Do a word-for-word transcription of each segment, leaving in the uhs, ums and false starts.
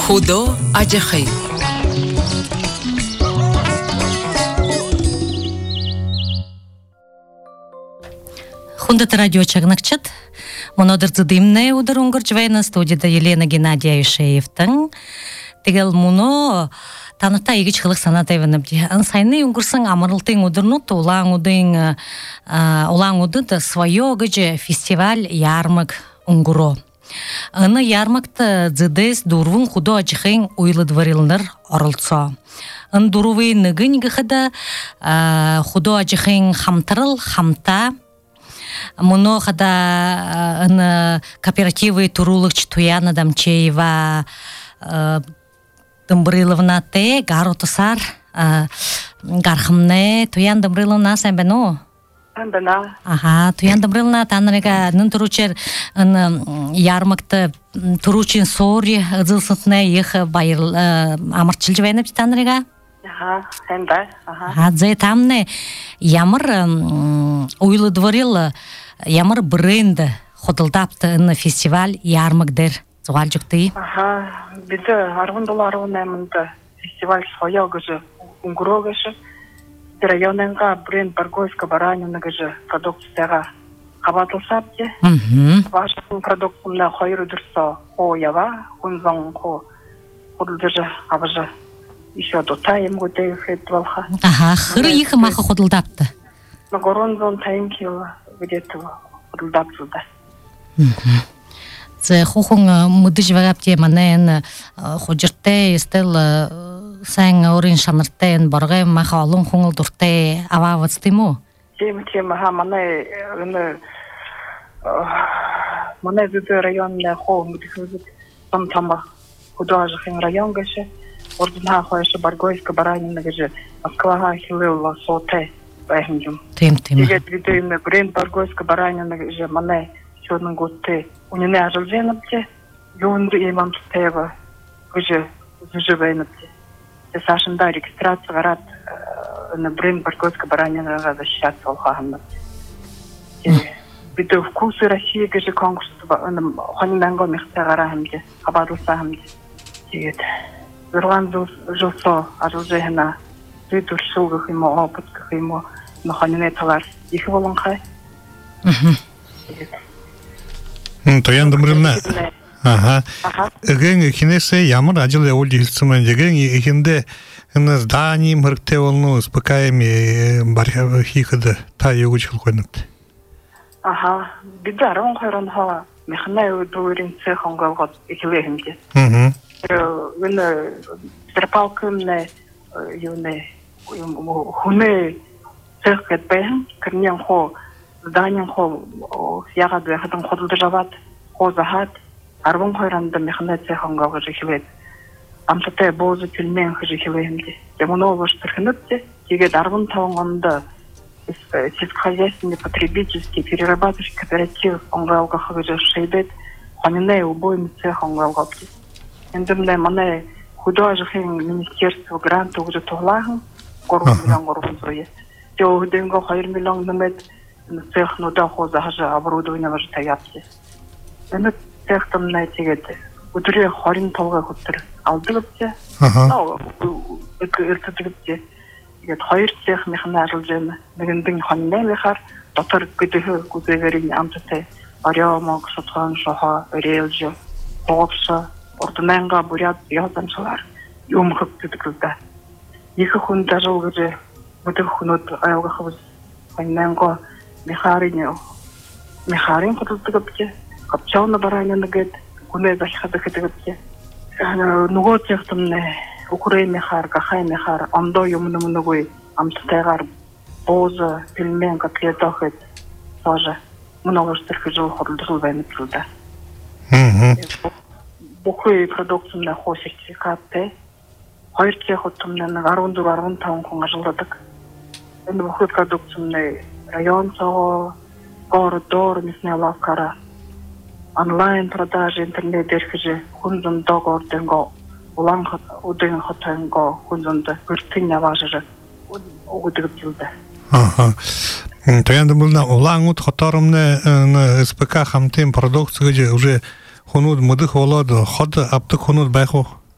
Худо ажахи. Хундат радио чагнакчат. Монодыр зыдымне удар унгурчвайна студияда Елена Геннадия Ишеевтің. Тегел муно таныта игич хылык санат айванабди. Ансайны унгурсың амарылтың удырнут улаң удың улаң уды свое гыжы фестиваль ярмак унгуро. Аны ярмакты зыдес дурвун худо ажихын уйладварылныр орылцо. Ан дурвы ныгын гыхада худо ажихын хамтарыл хамта. Муно хада аны кооперативы турулык туяна дамчеева Дымбрыловна те гаротусар гархымне туян Дымбрыловна сэмбено. Сэмбена. Ага, туян Дымбрыловна танрыга нын туручер ярмакты туручин сори зылсытне их байыр амырчылжывайны танрыга. Ага, сэмбе. Ага, зэ тамне ямар уйладварыл ямар бренд ходылдапты ны фестиваль ярмакдер. Зугалжукты. Ага, биде арвын доллар онаймында фестиваль своя гыжы унгуро гыжы. Районенга бренд Баргойска баранина гыжы продукцияга кабатылсапте. Вашын продукцияна хойру дұрса хоява, хунзан хо ходылдыжы абыжы. Еще до тайм годы хэтвалха. Ага, хыры ихы маха ходылдапты. На горонзон тайм кила где-то ходылдапты да. Це хухун мудыжвагапте манен хожирте стел сан орин шаныртен баргай махалун хунгыл дурте ававатстыму. Тем тем ха мане ны мане зыды районна хо мудыхызык там там художественный район гаше. Ордена хоеше Баргойска баранина гаже Москвага хилыла соте бэхмжум. Тем тем. Тегет видоимне бренд Баргойска баранина гаже мане чёрный гости. У него ожиденности, юнду имам стева, уже заживенности. Это Сашин да регистрация город на бренд Баргойска баранина защищаться алхахна. Биде вкусы России гаже конкурс, он ханинанго мехта гарахмде, хабарлсахмде. Тегет. Верлан жосо ожидена, видур шулгах ему опытках ему, но ханинеталар их волонхай. Тоян Дымбрыловна. Ага. Эгэн кинесе ямар ажил явуулж хэлцэн эгэн ихэнде энэ здание мөргтэй болно успокаеми барьяа хийхэд та юу гэж хэлэх вэ? Ага. Бид арван хоёрын хаа механай өдөрийн цех онголгоод эхлэх хэмжээ. Аа. Энэ терпалкэмнэ юунэ хүнэ цех гэдбэн кэрнэн хоо Данин хо ягаад яхадан ходолдожават хозахат арван хоёранд механизаци хангага жихвэд амттай боозу тэлмэн хжихвэмди демоновош тэрхэнэтте тэгээд арван таван онд сельскохозяйственный потребительский перерабатывающий кооператив онгалга хагжа шейбет ханинэ убойм цех онгалгапти эндэмлэ манай художественное министерство грантов уже тоглахан гурван миллион гурван зуя тёхдэнго хоёр миллион нэмэд цех нуда хоза хажа оборудование важ таяпти. Энэ цех там найтигэд өдрөө хорин толгой хөтөр алдагчаа. Аа. Эртэгдээ. Тэгээд хоёр цех механизм жим нэгэндэн хоннэлэхэр дотор гэдэг гүзэгэрийн амттай орёмог сотхон шохо өрөөлж боопса орднанга бурят яатамсалар юм хөтдөг. Их хүн дажуу гэж өдөр хүнөд аяагахвс хоннанго Михарин, Михарин хотелтгапте, капчауна баранина гэд, күнэ захихад гэтгапте. Нөгөө цэгтэмнэ Украин михар, гахай михар, ондоо юм нүмнөгөө амттайгаар бооза, пилмен котлетохэд сожа. Многош тэрхэж хотелдгал байна л да. Мм. Бүхий продуктны хоо сертификаттэй. Хоёр цэг хотомны арван дөрөв арван таван хүн ажилладаг. Энэ бүхий продуктны район цоо городор мисне лавкара онлайн продажи интернет дэрхэж хүнзэн доогоор дэнго улаан хот удын хотонго хүнзэнд бүртэн яваажаа өгдөг зүйлдэ. Аха. Тоян Дымбрыловна улаан ут хоторомны СПК хамтын продукция гэж уже хонууд модых болоод ход аптык хонууд байх уу?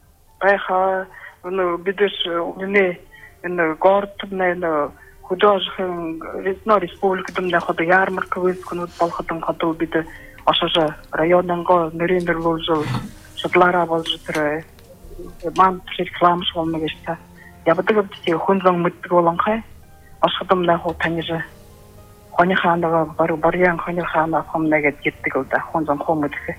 байха ну бидеш уне эн гортны эн художественный ресной республикадымда ходы ярмарка выскунут болхотын хатыл биде ашажа районнанго нөрендер болжу шатлара болжу тірі ман рекламыш болмагешта ябыдыгып те хунзаң мыттыр боланқай ашқыдымда хол танижы хони хандаға бару барян хони хана хомнага кеттік олда хунзаң хомыдығы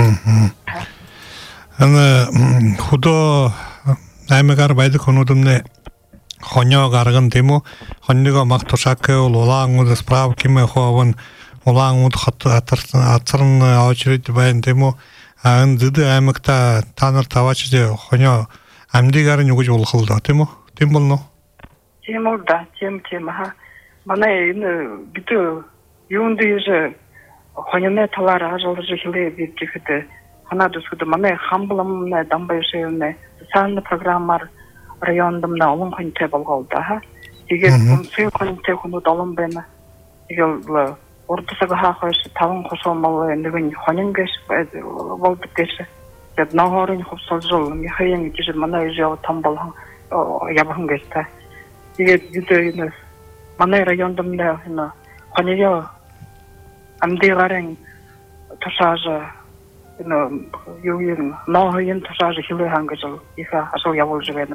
аны худо аймагар байды конудымне хоня гарган демо хонниго мактушакы улааңуды справки ме хован улааңуды хатты атырын очередь байын демо ан дыды аймакта таныр тавачыде хоня амдигарын югуж болхылды демо дем болно тем да тем тем ха мана эне битө юнды же хоняне талар ажылды жихле битчихде хана дусуды мана хамбламна дамбайшевне социальный программар райондымна олон хонте болголда ха деген сүй хонте хуну долон бена деген ортосага хахош тавын кошомал нэгэн хоненгеш болду кеше яг нагорын хопсолжол михаен кеше мана жоо тамбалхан ябхан геста деген бидэ мана райондымна хана хонеё амдигарын ташажа н юин ногын ташажа хилэ хангажал иха асо явол жевэна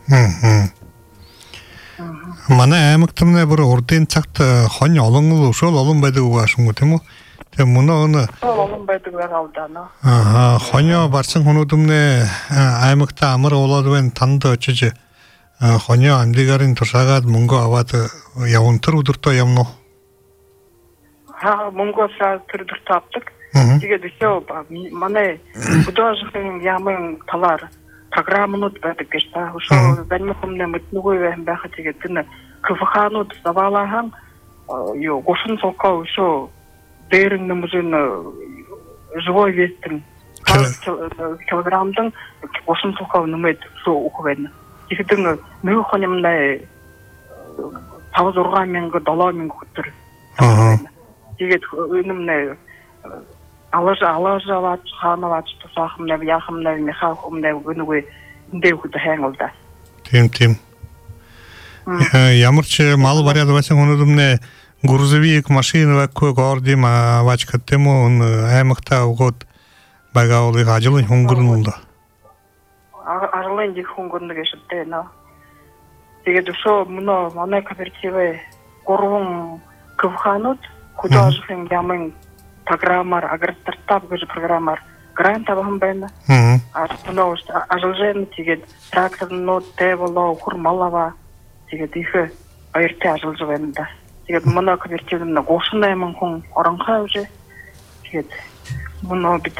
Манай аймагтымна бүр урдын цагт хонь олон ушол олон байдаг угаашгүй тийм үү? Тэгээ мөн өнө олон байдаг байгаалдаа. Аа, хоньо барсан хүнүүдмнэ аймагта амар болоод байна танд очиж хоньо амдигарын тушаагаад мөнгө аваад явна тэр өдөртөө явна уу? Аа, мөнгө саа тэр өдөртөө авдаг. Тэгээд өсөө манай художественный ямын талаар программнууд байдаг гэж та өшөө банимхомны мэднүгүй байх байхад тэгээд тэр квханууд завалахан юу гошин цокоо өшөө дээр нэмжин живой вестен килограммдан гошин цокоо нэмэд суу ухвэн тэгэхээр нэг хоньмнаа тавз зургаан мянга долоо мянга хөтөр тэгээд өнөмнээ алаш алаш аваад ханаваад тусахмнав яхмнав мехахмнав гүнүгэ дэвхүд хэнголда тийм тийм ямар ч мал бариад байсан хүнүүдмнэ грузовик машина вакко гордим авачка тему аймагта угод багаулыг ажлын хөнгөрнүүлдэ ажлын дих хөнгөрнө гэштэй нэ тэгээд өшөө мөнө манай кооперативэ гурван квханууд художественный ямын программар агростартап гэж программар грант авсан байна. Аа тоноо ажлын тэгээд тракторнууд тэвло хурмалава тэгээд их хоёртой ажиллаж байна да. Тэгээд манай кооперативны гушин найман хүн оронхоо үжи. Тэгээд манай бид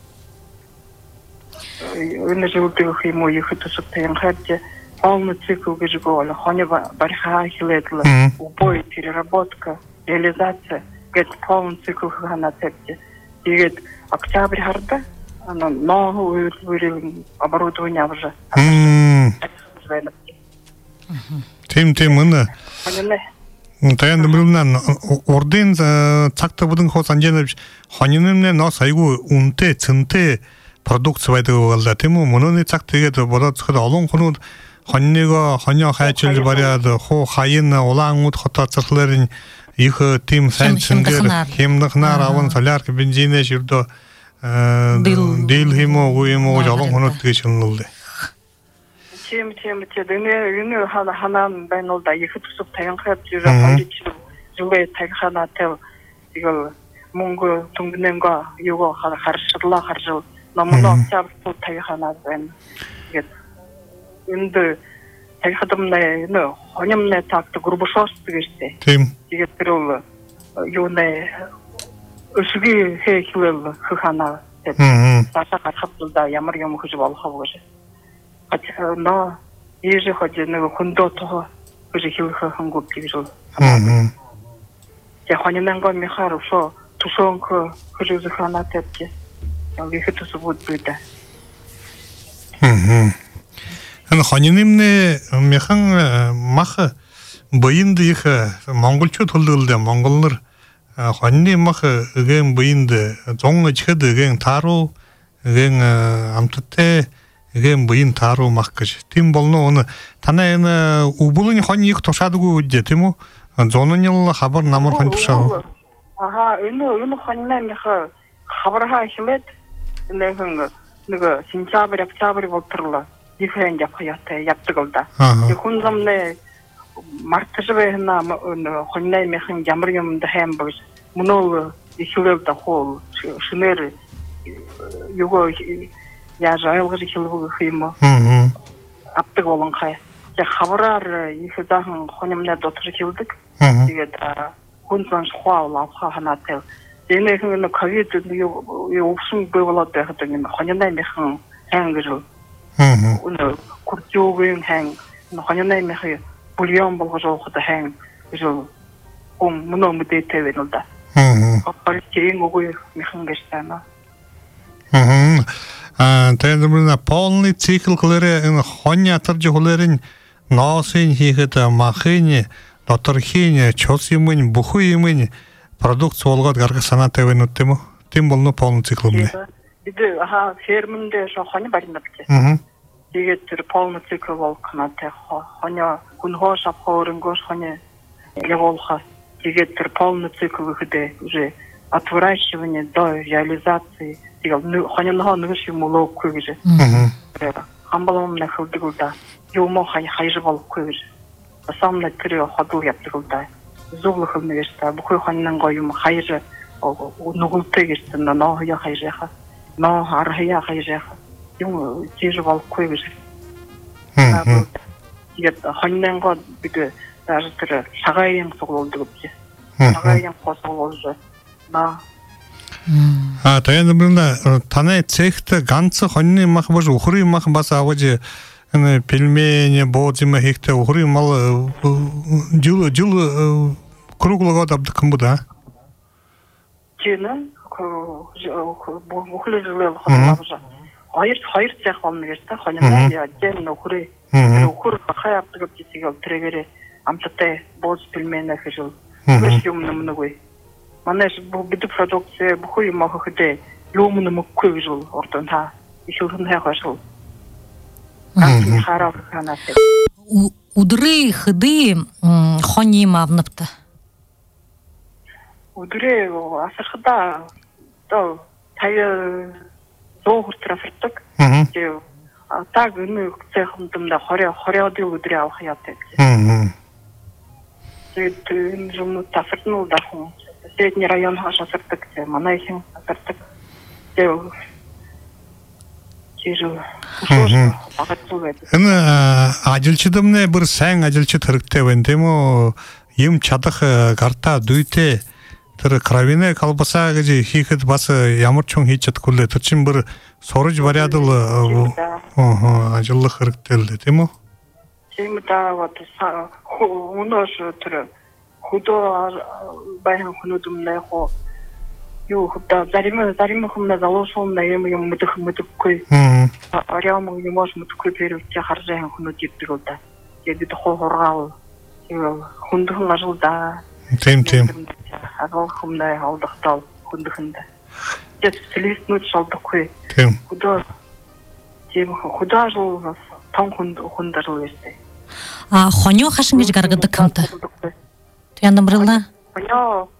өнөө зөвлөдөх юм уу их төсөвтэй юм хаач полный цикл гэж гол хони бариха хилэдл убой переработка реализация гэт полный цикл хана тэвчээ. Тэгээд октябрь харда ано новый уровень оборудования уже. Тим тим өнө. Таян дэмрүнэн ордын цагта будын хос анжэнэвч хонинэмнэ нос айгу үнтэй цэнтэй продукц байдаг болда тийм үү мөнөний цагт тэгээд болоод зөвхөн олон хүнүүд хоньныго хоньо хайчилж бариад хуу хаян улаангууд хотоцорларын их тим сайн цэнгэр хэмнахнаар аван солярк бензинэ ширдо дил химо гуймо олон хүнүүд гэж хэлнэлээ. Тим тим тийм энэ хана ханан байна да их төсөв таянхад жүрээ зүгээр тагхана тэв иго мөнгө түнгнэнго юго харшрлаа харжил намноо чавт тагхана байна. Тэгээд энд тагхадамнаа нөө хоньмнаа такт группшост гэжтэй. Тийм. Тэгээд тэр юунэ өсгий хэхвэл хана тэгээд тасаа гарахтаа ямар юм хийж болох вэ гэж. Но ежи ходи нэг хөндөө тоо гэж хэлэх хангууд гэж байна. Я хоньмнаа михаар өсөө тушонк хийж хана тэгээд яг их төсөвүүд бийдэ. Мм. эн хоньнэмнэ механ мах быйнд их монголчууд төлөвлөлдө монголнор хоньны мах эгэн быйнд зон ичхэд эгэн тару эгэн амттай эген быйын тару маккыж. Тим болну оны тана эне убулын хоньик тошадыгу үдде, тиму? Зонун йылла хабар намыр хон тушагу. Ага, үні, үні хоньна меха хабарха хилет, нехің, нығы, сентябрь, октябрь болтырла, дифферент япхаятты, яптыгылда. Хүн замне мартыжыбайына хоньна мехін ямыр юмда хэм бұгыз, мұнол ихилелда хол, шинер, юго, я жайлғыр ихилбығы хыймы, аптыг олын қай. Хабарар ихилдаһын хоньымна дотыр хилдік, тэгээд хүн замш хуал лапха ханател. Эне хэнэ ковид юусын бывалаад байхад энэ хоньна мехин хэнгэр. Мм. Үнэ куртюгийн хэн хоньна мехи бульон болгож ооход хэн гэж ом мөнө мэдээтэй байна л да. Мм. Апарчийн үгүй мехин гэжтана. Мм. А тэндэмна полный цикл хэлэрэ энэ хонья тарж хөлэрэн носын хийхэд махын дотор хийн чус юмын бүхүү юмын продукт болгоод гаргах санаатай байна уу тийм үү? Тийм болно полный цикл юм. Бид аха фермэнд шохоны барина битээ. Аа. Тэгээд тэр полный цикл болгох натай хоно хүн хош апхорнгош хоно явуулха. Тэгээд тэр полный цикл гэхэд уже от выращивания до реализации тэгээд хоно нэг юм логгүй гэж. Аа. Хамбалом нахылдаг удаа юм хай хайж болохгүй гэж. Самна тэр ходол yaptık удаа. Зуглах нэгэртэ бүхий хоньнан гоё юм хайж нүгэлтэй гэсэн нөө я хайжаха. Нөө хархая хайжаха. Юм жиж болохгүй гэж. Аа. Тэгээд хоньнан гоо бид даже тэр шагааян цуглуулдаг гэж. Шагааян цуглуулж ба. А тэгээд мөрнө таны цехт ганц хоньны мах бож ухрын мах бас аваж ene пельмени боцима хекте ухры мал жил жил круглого абдыкым буда. Чена бухлы жылы хабаржа. Hayır hayır цех болны гэртэ хоньна я дэн ухры ухры хай аптыгып кисигэл трегери амттай боц пельмени хэжил. Биш юм нэмнэггүй. Манайш бу бид продукция бүхий юм ахыхтэй лумны мөкгүй жил ортон та ихүрхэн хайхашыл. Удры хыды хоньи мавныпты. Удры асырхыда то тайы зоогур трафертик. Так үні цехымдымда хоря хоряды удры алх ятты. Тэгээд энэ юм тафертнул дахун. Средний район хаш асыртык, манайхин асыртык. Тэгээд Энэ ажилчидымны бір сайн ажилчид хэрэгтэй байна тийм үү? Юм чадах карта дүйтэй тэр кровяная колбаса гэж хийхэд бас ямар ч хүн хийж чадахгүй л тэр чинь бүр сурж бариад л аа ажиллах хэрэгтэй л тийм үү? Тийм да вот өнөөш тэр худо баян хүнүдмнэ хоо юу худо зарим зарим хүмүүс залуушуун юм юм мэдэх мэдэхгүй. Арям юм маш мэдхгүй перевч харжаа хүмүүс иддэг удаа. Тэгээд хоо хургаал хүндхэн ажуулда. Тийм тийм. Агал хүмүүний алдахтал хүндхэндэ. Тэгээд стилистнүүд шалдахгүй. Тийм. Худо тийм худо ажил том хүнд хүнд ажил байсан. А хоньо хашин гэж гаргадаг хамта. Тэгээд намрална. Хоньо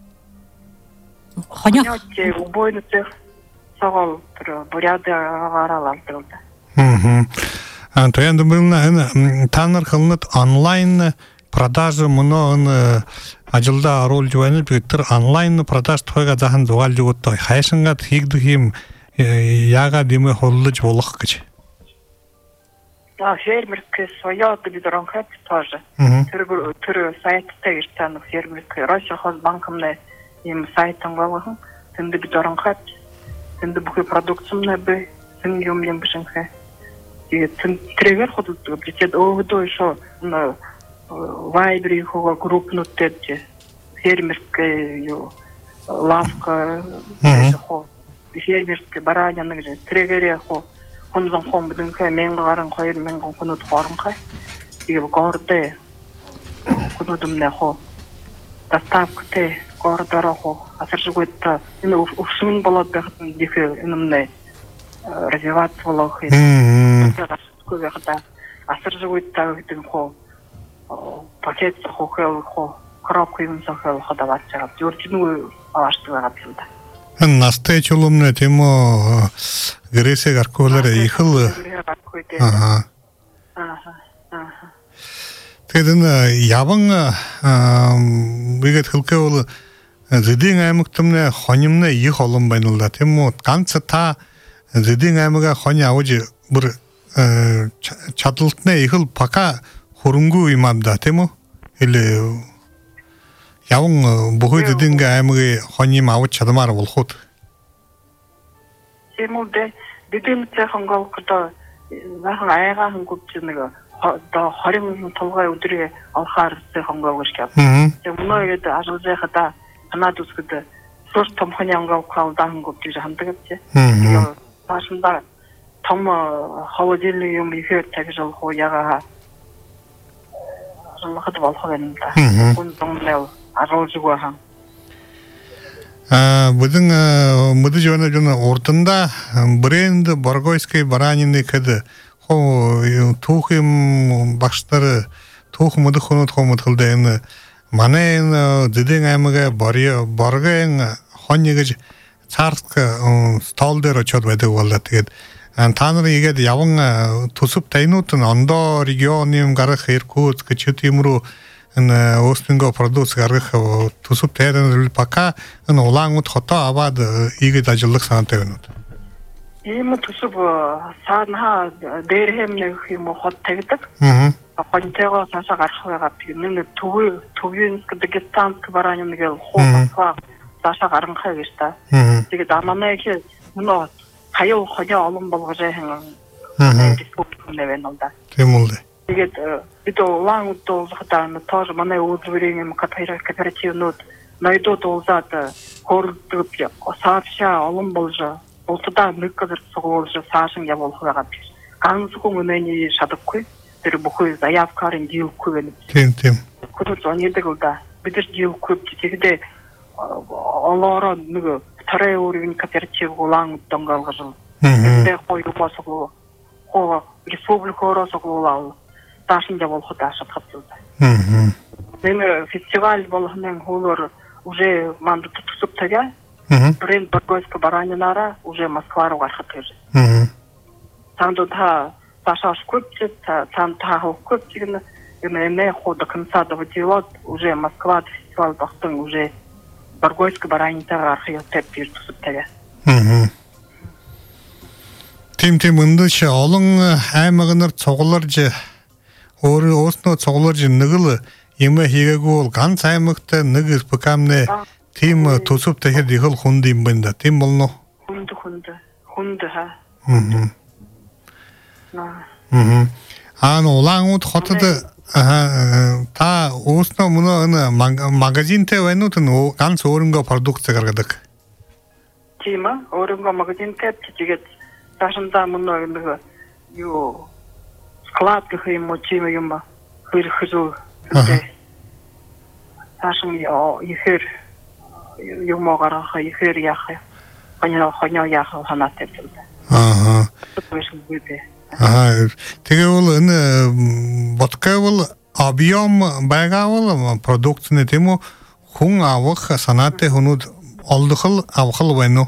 Хоньо че убойны цех сагал тэр буряды гараалдаг. Мм. А то я думаю, танар хылнат онлайн продажа мөн ажилда оруулж байна. Тэр онлайн продаж тохойга захан зугаалж өгöd хайшингаад хийгдэх юм яагаад юм холлож болох гэж. Да, фермерская своя дебиторонхат тоже. Тэр тэр сайттай ирсэн фермерская Россельхозбанкны им сайтан болгосон. Тэнд дебиторонхат тэнд бүхий продукцымны бай сэн юм юм бишэнхэ. Тэгээд тревер ходдог. Тэгээд өөдөө шо Вайбри хого группнутtet фермерская ё лавка хо фермерская бараняны гэж тревер хо хонзон хом бидэн хэ мянга гарan хоёр мянган хүнүүд хоронхай. Тэгээд гордэ хүнүүдмнэ хо доставкатэй гордороо хо асаржгүйт энэ өвсмэн болоод байхад дихэ энэмнэ развиваться болох. Мм. Когда асар живут так гэдэг хоо пакет хохол хоо коробка юм сахал хадаваад байгаа. Юурчнуу авааштай байгаа юм да. Настай чулумны тимо грэсэг аркуулаар ихэл аа Аха. Аха. тэгээд яван бигэд хэлкэвэл зэдийн аймагтмны хоньмны их олон байна л да тийм үү ганц та зэдийн аймага хонь авж бүр чадалтны ихэл пока хөрөнгөө юм ам да тийм үү или яван бүхий зэдийн аймагын хоньм авч чадмаар болоход Тийм үү бидний цэхонгол гэдэг нахан аяга хөнгөвч нэг одоо хорин толгой өдрөө авахар цэхонгол гэж гав. Тэгээ мөн яг ажуулзахада танад үсгэд сүр томхны ангав калдан хөнгөвч хамдаг гэж. Тэгээ таашинда том холодильный юм ихээр тагжал хоо яга жолоход болох юм да. Хүн томлол ажуулжгүй хаа. А будин мөдөж өнө жона урдында брэнд Боргойский баранины кэд хоо түүхэм багштар түүх мөдөх хонот хомод хылда энэ манай энэ зэдэн аймага борё боргын хонь гэж цаарск стол дээр очоод байдаг болоо тэгээд та нарын игээд яван төсөв тайнууд нь ондоо регионы гарах Иркутск гэж юм руу энэ Остинго продукц гаргах төсөв тайран пока энэ улаангууд хотоо аваад игээд ажиллах санаатай байна уу? Ийм төсөв саана дээр хэмнэх юм хот тагдаг. Аа. Хоньтэйгоо цаашаа гарах байгаа нэг төв төвийн Дагестант барааны нэг хоо цаашаа гаргахаа гэж та. Тэгээд аманаа их нөө хаяа хоньо олон болгож байгаа юм. Республик нэвэн онда. Тийм үү. Тэгээд бид улаан удуулахтаа тоор манай үйлдвэрийн юм кооперативнууд ноёдод уулзаад хөрөлдөг саашаа олон болж улсдаа нэг газар цугуулж цаашин явуулах байгаа. Ганцхан үнэний шатахгүй тэр бүхий заявкарын дийлэхгүй байна. Тийм тийм. Хөрөж оньдаг удаа бид нар дийлэхгүй тэгэхдээ олоороо нэг тарай өөрийн кооператив улаан удангaalгаж тэгээд хойд босгоо хоо республикороо согуулаа таашин явуулах таашаад байна. Энэ фестиваль болгоны хуулиар уже мандат төсөв тагаа. Брэнд Боргойский баранинара уже Москва руу гарах гэж. Танд та таашаа скупчээ танд та хөвчиг нь энэ хоо до конца доводило уже Москва фестиваль багтан уже Боргойский баранинтаа гарах ёстой төсөв тагаа. Тим тим өндөш олон аймагнаар цугларж өөр өөрснөө цугларж нэг л юм хийгээгүй бол ганц аймагт нэг спекамны тим төсөв тэгэхэд их л хүнд юм байна да. Тийм болно. Хүнд хүнд хүнд ха. Мм. Мм. Аа улаангууд хотод та өөрснөө мөн магазинтэй байна уу ганц өөрөнгөө продукт гаргадаг. Тийм аа өөрөнгөө магазинтэй тэгээд таашинда мөн нэг юу склад гэх юм уу тийм юм хөрхөж үү. Таашин яа ихэр юм гарах ихэр яах хоньо хоньо яах ханаатай юм. Аа. Аа тэгвэл энэ боткавол объем байгавал продуктны тийм үү хүн авах санаатай хүнүүд олдохол авах байна уу?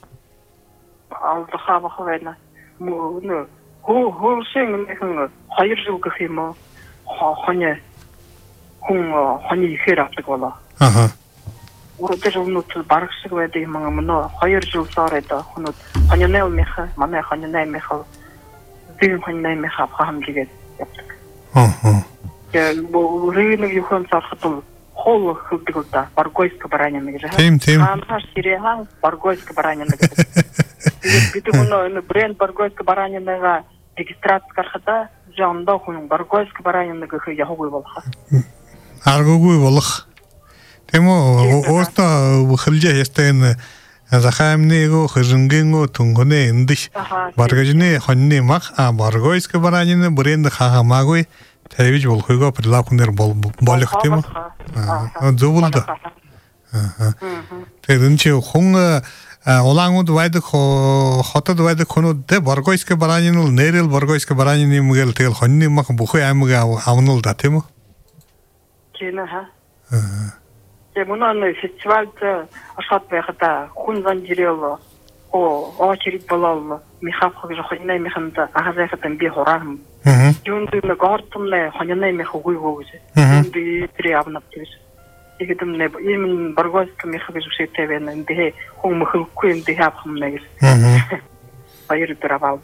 Олдох авах байна. Мөн хөө хөөсөн нэгэн хоёр жил гэх юм уу хоньо хүн хоньо ихэр авдаг болоо. Аха. Урдэр өмнөд барах шиг байдаг юм аа мөн хоёр жил сараад хүнүүд хоньо меха манай хоньо меха зэн хоньо меха хамжигээд явдаг. Аха. Яг бүрийн нэг юухан цархад хол хөлдөг удаа Боргойский баранин гэж. Тийм тийм. Хамхаш сирэхан Боргойский баранин гэж. Бид өнөө брэнд Боргойский баранингаа регистраци гаргахад жондоо хүн Боргойский баранин гэх явахгүй болох. Аргуугүй болох. Тийм үү өөртөө хөлжээ ястай энэ захаамныгоо хөрөнгөнгөө түнгөнэ эндиш баргажны хоньны мах а Боргойский баранин брэнд хахамаагүй тавьж болохгоо прилапнер болох тийм үү. Аа зөвлөд. Аа. Тэгээд энэ чи хүн Олаңуд вайды хотод вайды конуд де Боргойске баранинул нерил Боргойске баранини мгел тел хонни мах бухой амга авнул да тему. Кена ха. Те мунан фестивальда ашат бехта хунзан жирел о очередь болал михав хожа хонне миханда ахазахтан би хорам. Юнды на гортумне хонне мих хуй гоже. Юнды три авнаптис. Игдем не им Боргойске михав жуши тевен де хум мху куин де хапхмне. Байр травал.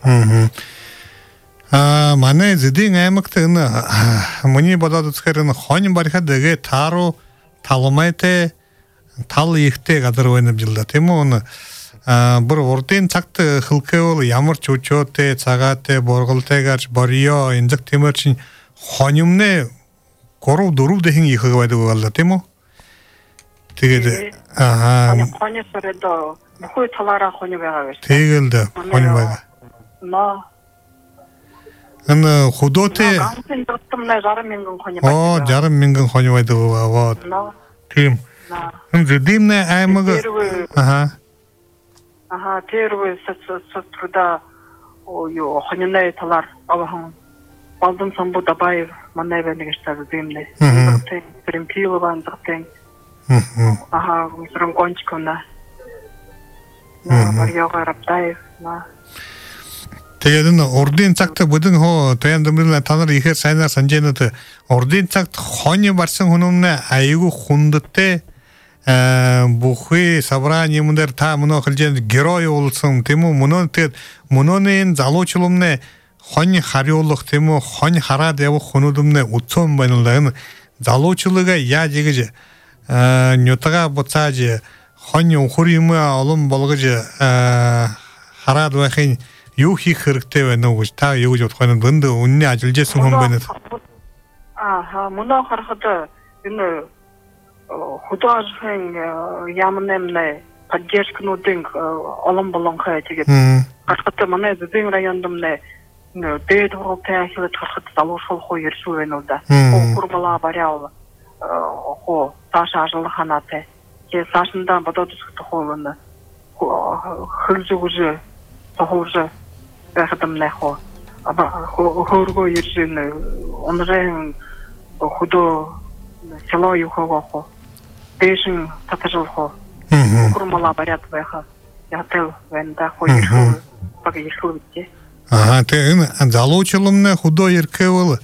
А мане зидин аймактыны мuni бодады цкарын хоним бариха деге тару талмайте тал ихте гадар ойнап жылда тему оны бір орден цакты хылкы ол ямар чучоте цагате боргылтегаш борио инзак темерчин хонимне кору дуру дехин ихы байды болда тему тегеде аха хони соредо бухой талара хони бага тегелде хони бага на ана худоте о жарым мингэн хони байды вот тим зидимне аймага аха Ага, первый сотруда ою хонинай талар авахан балдым самбу дабаев манайвенеге штазы дымны. Зактен Примпилован зактен. Ага, срам кончикона. Марьяга Раптаев на. Тэгэн ордын цагт бүдэн хоо тояндмрын танар ихэр сайнаар санжэнэт ордын цагт хони барсан хүнүмнэ айгу хундтэ бухы собрание мундер та муно хилжен герой болсын тему муно тет мунонын залуучулумне хони хариулык тему хони харад явы хунудумне утсон байнылдагын залуучулуга я жегеже нютага боцажы хони ухуримы алым болгыжы харад вахин юхи хырыктебе ногуж та югуж отхонун бынды унне ажылжесин хомбенет аха муно хархада ины художник ямнемне поддержку динг алам баланха тегет хархата мана дин райондомне дээд хуралтай хилет хархата залуушул хоо ерсүүвэнэлда курмала барял хоо таша ажлаханате ке сашндан бододсхт хоолна хөлзүгүж тохорж бахадамне хоо аба хоорго ерсүн онрен худо село юхого хоо Бежин татажулхо. Курмала барят бэха. Ятел венда хойшу. Пага ешулте. Ага, те залуучулумне худо еркевол.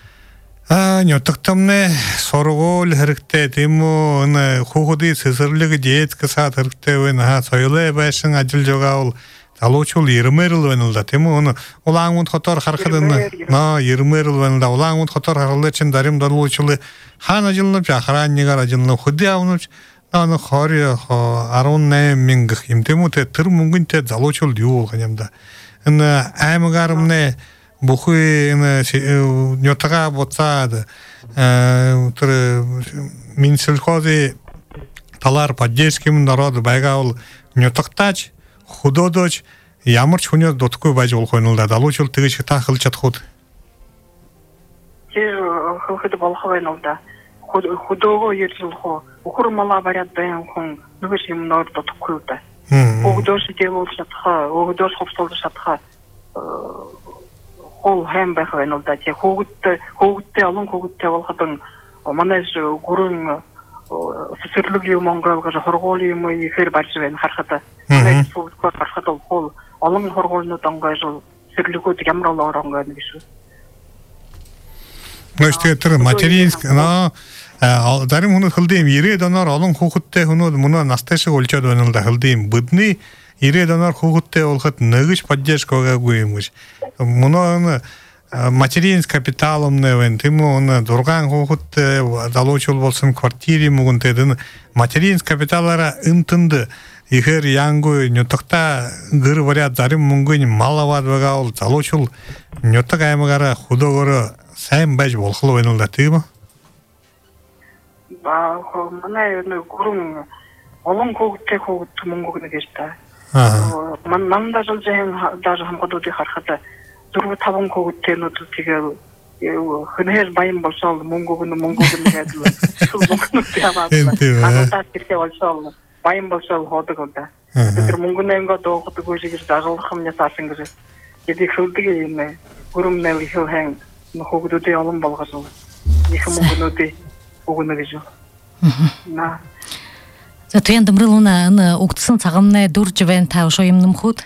А, нётактамне соргол хэрэгтэй тэмүү эн хуугуди сэсэрлэг дээдkä саад хэрэгтэй вэ ха соёлоо байшин ажиллаж байгаа бол залуучул ирмэрл байна л да тэмүү эн улаангунд хотоор харахад эн на ирмэрл байна да улаангунд хотоор харгалаа чин дарим залуучул хаана ажиллаж охраннигаар ажиллах хөдөө авнууч нааны хори арван мянга юм тэмүү тэ тэр мөнгөнтэй залуучул юу болох юм да эн аймагармне бухой эн нётага боцаад тэр минсэлхози талар поддержким народ байгавал нётагтач худодоч ямар ч хүнээр дутхгүй байж болох юм л да залуучул тэгж таахалж чадхууд тэр хөхөд болох байна л да худого ержлхо ухур мала барят байн хүн нүгэж юм нор дутхгүй да өгдөөш дэвол шатха өгдөөш ховсол шатха ол хэм байх байна л да тий хөөгдтэй хөөгдтэй олон хөөгдтэй болоход манай гүрэн сэсэрлэг юм Монголгоор хоргоол юм ихэр барж байна харахад нэг сүлгөө харахад бол олон хоргоолнууд онгойж сэрлэгүүд ямар олоор онгойно гэж. Нэстэ тэр материалск на зарим хүмүүс хөлдөм ирээд оноор олон хүүхэдтэй хүмүүс мөнөө настай шиг улчаад байна л да хөлдөм бүдний ирээд оноор хүүхэдтэй болоход нэгж поддержка байгаагүй юм гэж. Мөнөө материалс капиталом нэвэн тэмүү дургаан хүүхэдтэй залуучул болсон квартири мөгөнтэй дэн материалс капиталара ынтынд ихэр янгуй нютагта гэр варят зарим мөнгөний мал аваад байгаа бол залуучул нютаг аймагаараа худогоор сайн байж болох л байна л да тийм үү? Ба манай нэг гүрэн олон хүүхдтэй хүүхд мөнгө өгнө гэж та. Аа. Ман намда жил жин даже хамгадуудыг харахад дөрөв таван хүүхдтэй нүд тэгэл хэнээр баян болсоо мөнгө өгнө мөнгө өгнө гэдэг. Мөнгө аваад. Анаа тэрхээ болсоо баян болса ходог да. Тэр мөнгөнэнгөө доогддаг үжигэр дажуулах юм ясаасан гэж. Эдийг хөлдөг юм ээ. Гүрэмнэл их хэн нөхөдөө олон болгож байна. Их мөнгөнүүдээ өгнө гэж. На. За туян дэмрэлүүна н угдсан цагамнаа дүрж байна та ошоо юм нэмхүүд.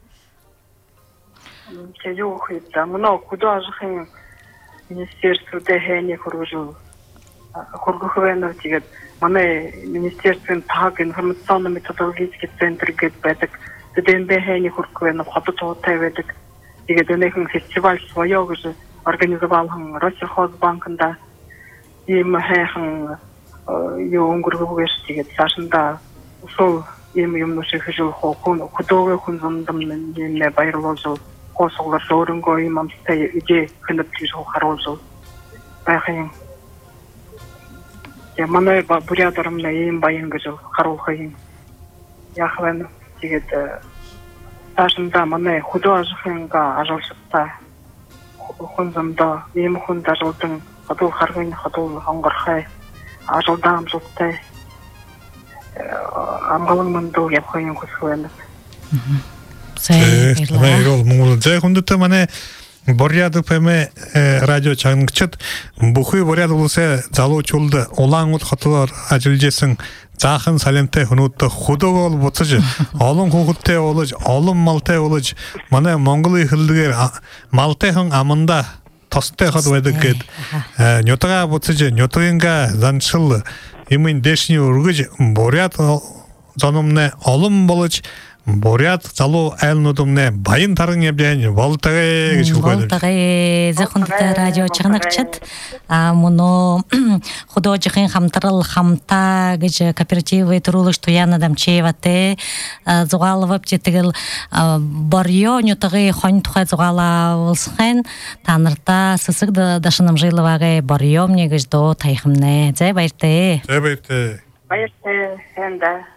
Тэжүү хийдэ. Мөн художехийн министерствудэ хэний хөргөж хөргөх байна тэгээд манай министерствын таг информационно методологический центр гэдэг байдаг. Тэгээд энэ хэний хөргөх байна хотод туутай байдаг. Тэгээд өнөөдөр фестиваль своё гэж организовалхан Россия Хозбанкында ийм хайхан юу өнгөргөөс тэгээд цаашдаа усуу ийм юм шиг хэл хоо хөдөөгөө хүн зандам нэ баярлуулж хосголор зөөрөнгөө юм амттай ижи хэнэтгэж харуулж байхын я манай бурядармна ийм баян гэж харуулах юм яхвэн тэгээд цаашдаа манай художественга ажуулалтаа хүн замдаа ийм хүн дажуулдан хадуу харгын хадуу хонгорхай ажуулдан амжилттай амгалан мандуу явах юм хүсэх байна. Сэй ирлаа. Монгол зэ хүндэт манай Борьяд пэмэ радио чангчд бүхий борьяд улсаа залуучулд улаан ул хотоор ажиллаж исэн заахан салентэй хүмүүст хөдөөгөл буцаж олон хүүхэдтэй болж олон малтай болж манай Монголын хэллэгээр малтайхан аманда тостой хад байдаг гэд нютага буцаж нютагинга заншил имэн дэшний өргөж борьяд зономны олон болж Боряд залуу айлнуудымнэ баян таран явдэн болтагэ гэж хэлсэн. Болтагэ зөвхөн радио чагнагчд а мөн художехийн хамтрал хамтаа гэж кооперативы төрүүлж туяна дамчевате зугаалвап тэгэл борьё нютагэ хон тухай зугаалаулсан танарта сэсэг дашнамжилвагэ борьё мне гэж доо тайхмнэ. Зэ баяртай. Зэ баяртай. Баяртай хэнда.